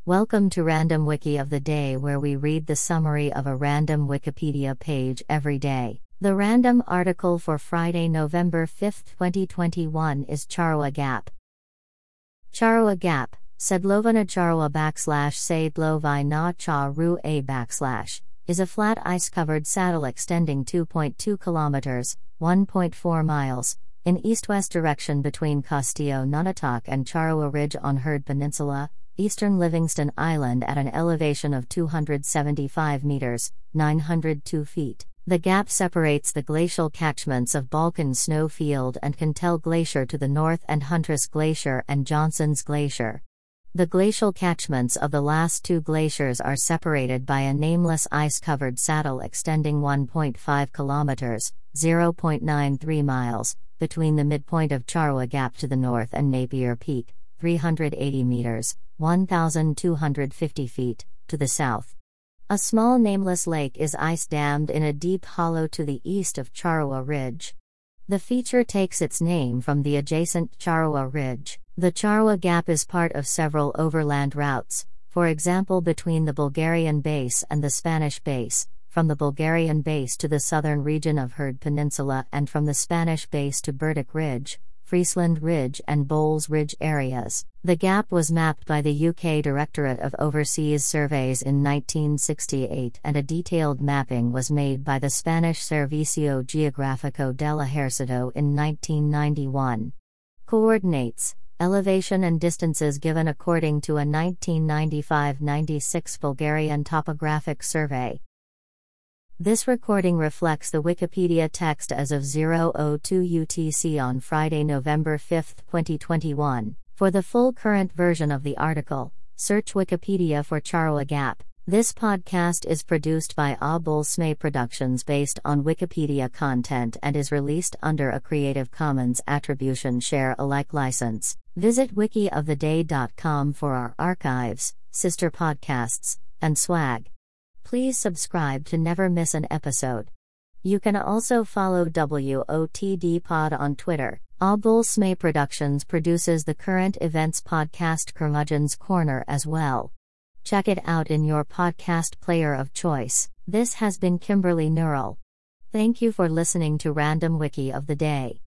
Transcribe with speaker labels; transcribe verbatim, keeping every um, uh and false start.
Speaker 1: Welcome to Random Wiki of the Day, where we read the summary of a random Wikipedia page every day. The random article for Friday, November fifth, twenty twenty-one is Charwa Gap. Charwa Gap, Sedlovana Charwa backslash Sedlovai na Charu a backslash, is a flat ice-covered saddle extending two point two kilometers, one point four miles, in east-west direction between Castillo Nunatak and Charwa Ridge on Heard Peninsula, eastern Livingston Island at an elevation of two hundred seventy-five meters, nine hundred two feet. The gap separates the glacial catchments of Balkan Snowfield and Cantel Glacier to the north and Huntress Glacier and Johnson's Glacier. The glacial catchments of the last two glaciers are separated by a nameless ice-covered saddle extending one point five kilometers, zero point nine three miles, between the midpoint of Charwa Gap to the north and Napier Peak, three hundred eighty meters, one thousand two hundred fifty feet, to the south. A small nameless lake is ice-dammed in a deep hollow to the east of Charwa Ridge. The feature takes its name from the adjacent Charwa Ridge. The Charwa Gap is part of several overland routes, for example between the Bulgarian base and the Spanish base, from the Bulgarian base to the southern region of Heard Peninsula, and from the Spanish base to Burdick Ridge, Friesland Ridge and Bowles Ridge areas. The gap was mapped by the U K Directorate of Overseas Surveys in nineteen sixty-eight, and a detailed mapping was made by the Spanish Servicio Geográfico del Ejército in nineteen ninety-one. Coordinates, elevation and distances given according to a nineteen ninety-five ninety-six Bulgarian topographic survey. This recording reflects the Wikipedia text as of zero oh two U T C on Friday, November fifth, twenty twenty-one. For the full current version of the article, search Wikipedia for Charwa Gap. This podcast is produced by Abul Smay Productions based on Wikipedia content and is released under a Creative Commons Attribution Share Alike license. Visit wiki of the day dot com for our archives, sister podcasts, and swag. Please subscribe to never miss an episode. You can also follow W O T D Pod on Twitter. Abul Smay Productions produces the current events podcast Curmudgeon's Corner as well. Check it out in your podcast player of choice. This has been Kimberly Neural. Thank you for listening to Random Wiki of the Day.